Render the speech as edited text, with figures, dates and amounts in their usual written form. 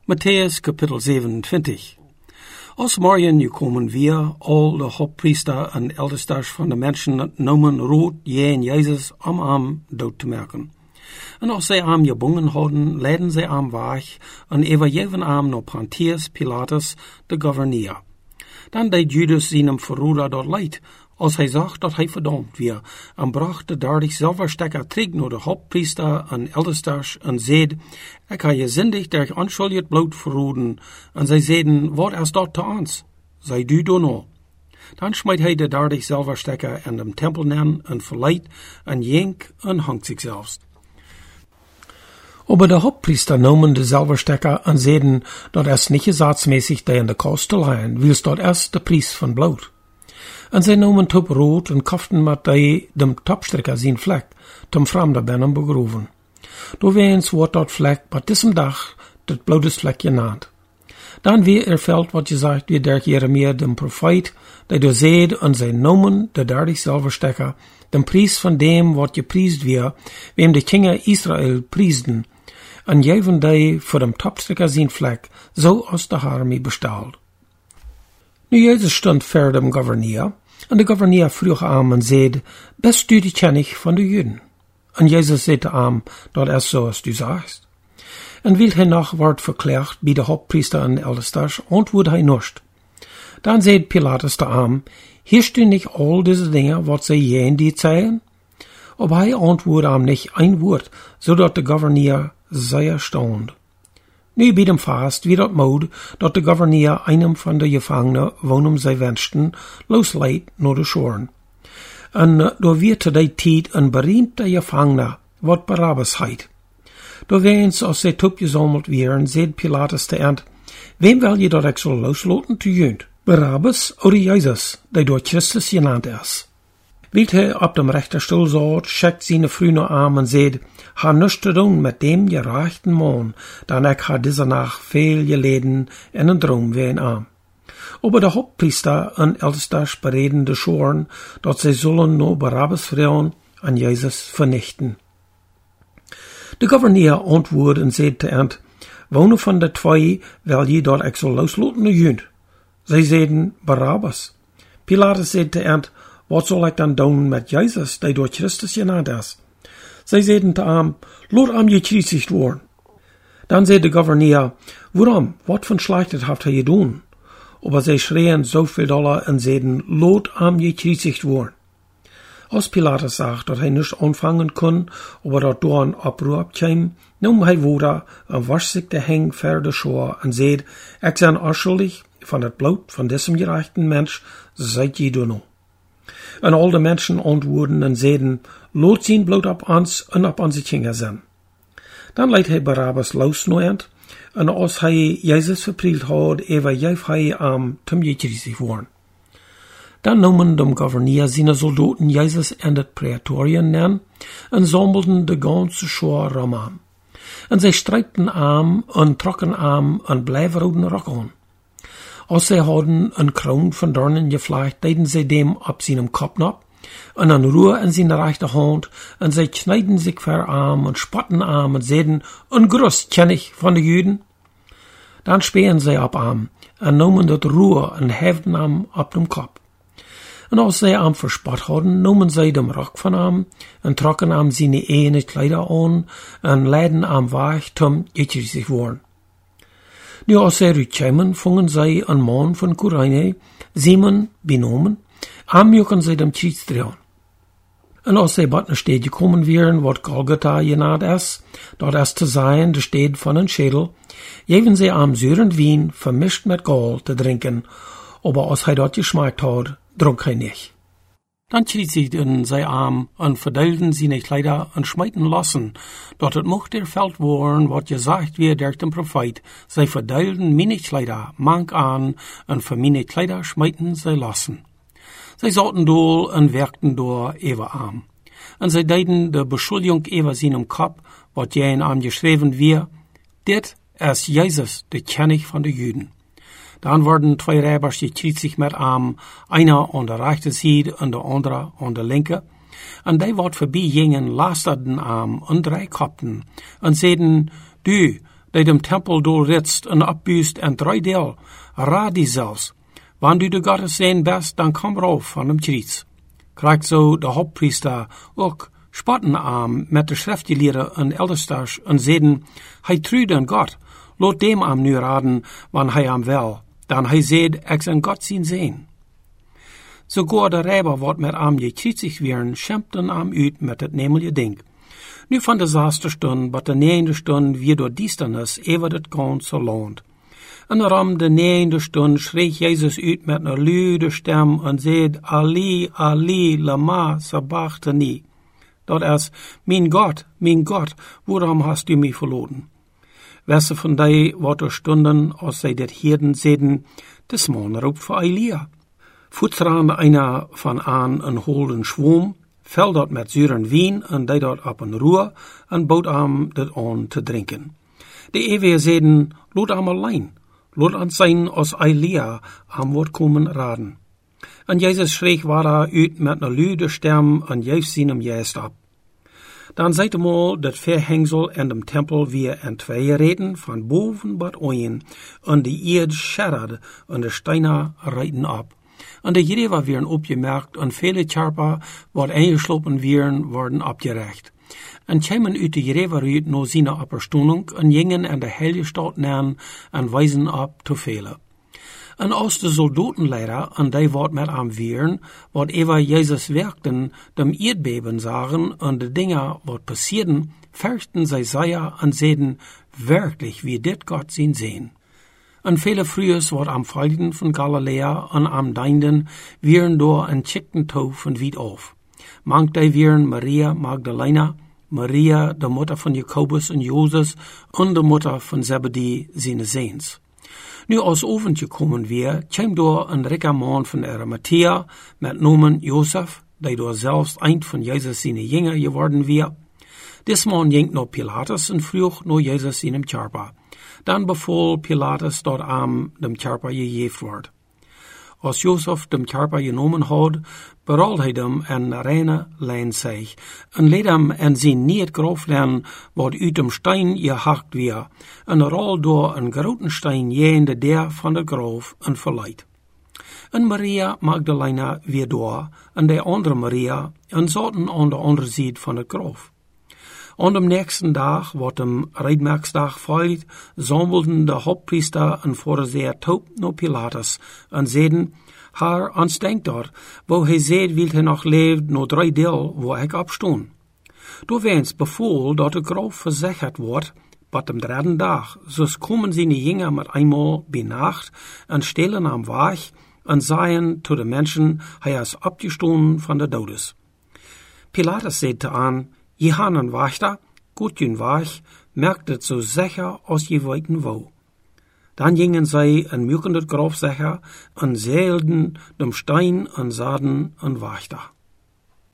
Matthäus Kapitel 27. Als morgen nu komen wir, al de hoofdpriester en eldesters van de mensen, nomen rood en Jezus om hem dood te maken. En als zij hem gebonden hadden, leiden zij hem weg en overgeven hem naar Pontius Pilatus, de gouverneur. Dan deed Judas zijn verroeder dat leid, als hij zag dat hij verdomd werd, en bracht de 30 zilverstekker terug naar de hoofdpriester en eldesters en zeide, ik heb je zindig der onschuldig bloed verroeden. En zij zeiden, wat is dat te ons? Zij du dono. Dan smijt hij de 30 zilverstekker in de tempel neer en verleidt en jenk en hangt zichzelf. Aber de hoofdpriester nomen de zilverstekker en zeiden, dat is niet gezatsmäßig die in de kast te leggen, wils dat is de prijs van bloed. En zij nomen top rood en kaften met die dem topstrekker zijn vlek, tom vreemde binnen begroeven. Doorweens wordt dat vlek bij diesem dag het bloedesvlek genaamd. Dan weer erveld wat gezegd wie der Jeremia dem profeet, die door zeed en zij nomen de 30 zilverstekker, den prijs van dem wat gepriest weer, wem de kingen Israël priesden, en geven die voor dem topstrekker zijn vlek, zo als de harmie besteld. Nu Jezus stond voor dem gouverneur, en de gouverneur vroeg hem en zeide, bist du die König van de Juden? En Jezus zei te hem, dat is zoals du sagst. En wil hij nog wordt verklaard bij de hoofdpriester en eldesters, antwoordde hij niet. Dan zei Pilatus te hem, hierst du niet al deze dingen, wat zij jen die zeiden? Aber hij antwoordde hem niet een woord, zodat de gouverneur zeer stond. Nu bij dem vast wie dat moet, dat de gouverneur einem van de gevangenen, woonum zij wensten, losleidt naar de schoren. En door weer te die tijd een beroemde gevangene, wat Barabbas heet. Doorweens als zij toepgezameld werden, zei Pilatus te eind, wem wil je dat ik zal loslaten te junt? Barabbas of Jezus, die door Christus genaamd is? Wilt hij op dem rechterstoel zat, schickt zijn vrienden aan en zei, ha niets te doen met dem gerechten man, dan ik ha deze nacht veel geleden in een droom ween aan. Aber de hoofdpriester en eldesters bereden de schoren, dat zij zullen no Barabbas vrouwen en Jezus vernichten. De gouverneur antwoordde en zei te eind, wonen van de twee wil je dat ik zal loslaten de junt? Zij zeiden Barabbas. Pilatus zei te eind, wat zal ik dan doen met Jezus, die door Christus genaamd is? Zij zeiden te hem, laat hem gekruisigd worden. Dan zei de gouverneur, waarom, wat van slechtes heeft hij gedaan? Aber zij schreien zoveel dollar en zeiden, laat hem gekruisigd worden. Als Pilatus zag dat hij niets ontvangen kon, aber dat door een oproep kwam, nam hij woorden en was zich de heng ver de schoor en zei, ik ben onschuldig van het bloed van deze gerechten mens, zijt je doen. En al de mensen antwoorden en zeiden, laat zijn bloed op ons en op onze kingen zijn. Dan leidt hij Barabbas los nooit, en als hij Jezus verprield had, overgeef hij hem zum gekruisigd worden. Dan nomen de gouverneur zijn soldaten Jezus in het praetorium neer en sammelden de ganze schoor rom hem. En zij streikten hem en trokken hem een blijverroden rok aan. Als zij hadden een kroon van doornen gevlecht, deden zij dem op zijn kop op, en een roer in zijn rechterhand, en zij knijden zich ver hem en spotten hem en zeiden, een groot König van de Juden. Dan speen zij op hem, en nomen dat roer en hefden hem op dem kop. En als zij hem verspot hadden, nomen zij dem rok van hem, en trokken hem zijn ene kleider aan, en leidden hem weg zum gekruisigd worden. Nu als zij uitkwamen, vongen zij een man van Kyrene, Simon benomen, aanjokken zij dem kruis draaien. En als zij bij een stad gekomen waren, wat Golgotha genaamd is, dat is te zijn de stad van een schedel, geven zij hem zuurend wien, vermischt met Gal, te drinken, aber als hij dat geschmeckt had, dronk hij niet. Dan kruisigden zij hem en verdeelden zijn kleider en smijten lassen, dat het mocht erveld worden wat gezegd werd door de profeet. Zij verdeelden mijn kleider mank aan en voor mijn kleider smijten zij lassen. Zij zaten door en werkten door over hem. En zij deden de beschuldiging over zijn kop, wat jij in hem geschreven werd, dit is Jezus, de König van de Juden. Dan worden twee rijbers gekruisigd met hem, einer aan de rechterzijde en de andere aan de linker. En die wat voorbij gingen, lasterden hem en 3 kopten, en zeiden, du, die dem Tempel doorritst en opbuist en 3 deel, raad die zelfs. Wanneer du de Gottes zijn best, dan kom rauf van dem Kriets. Krijgt zo de hoofdpriester ook spotten aan met de schriftgeleerden en eldersters en zeiden, hij trude aan God, laat dem am nu raden, wanneer hij am wel, dan hij zeid, ik zijn God zien zijn. Sogar de rijber wordt met am je krietsig wieren, schempten am uit met het nemelje ding. Nu van de 6e stund, wat de 9e stund weer door diesternis, ever het kon zo loont. En om de 9e stund schreef Jezus uit met een luide stem en zei, Ali, Ali, lama sabachthani. Dat is, mijn God, waarom hast u mij verloren? Wesse van die wat er stunden, als zij dit heden zeiden, des man roep voor Elia. Voetraan einer van aan een holden schwoom, vel dat met zuren wien en deed dat op een roer en bood aan dat aan te drinken. De eeuwige zeiden, laat am alleen, laat aan zijn als Elia am wordt komen raden. En Jezus schreef waar uit met een luide stem en juist zien hem juist op. Dan zei hem al dat verhengsel in dem tempel weer in 2 reten van boven wat oyen en de eerd scherrade en de steiner reiten op. En de jerewa werden opgemerkt en vele charpa wat eingeslopen worden opgerecht. En kwamen uit de jerewa uit no zijn opperstonung en gingen in de heilige stad neer en wijzen op te velen. En als de soldatenleider en die wat met am wieren, wat ever Jezus werkten, dem Erdbeben zagen en de dingen wat passierden, fürchten zij zeer en zeiden, werkelijk wie dit Gott zien sehen. En vele frühers wat am Feilden van Galilea en am Deinden wieren door een chickten tof en wied auf. Mank die wieren Maria Magdalena, Maria, de moeder van Jacobus en Joses, en de moeder van Zebedee, zijn zeens. Nu als oventje komen weer, kwam door een rijke man van Arimathea, met nomen Josef, die door zelfs eind van Jezus zijn jinger geworden weer. Dis man ging naar Pilatus en vroeg naar Jezus in hem charpa. Dan beval Pilatus dat am dem charpa gegeven wordt. Als Josef dem charpa genomen had, berold hij hem en reine lijn zich, en leed hem en zijn niet groflen wat uit dem steen gehakt weer, en rol door een groten steen jeende der van de grof en verleid. En Maria Magdalena weer door, en de andere Maria, en zaten aan de andere zijde van de grof. Aan de nächsten dag, wat dem Rijdmerksdag volgt, zammelden de hoofdpriester en Farizeer taub naar Pilatus en zeiden, Haar, ans denkt dat, wo hij zeid, wilt hij nog leeft, no 3 deel, wo ik opstoon. Door wens bevoel dat de grof verzekerd wordt, wat dem 3e dag, dus komen zijn de jinger met eenmaal bij nacht en stelen am waag en zeien tot de mensen, hij is opgestoon van de dodes. Pilatus zeide aan, je han een wachter, goed je waag, merkt het zo zeker als je weten wou. Dan gingen zij een mukende grof zeggen en zeilden dem steen en zaden een wachter.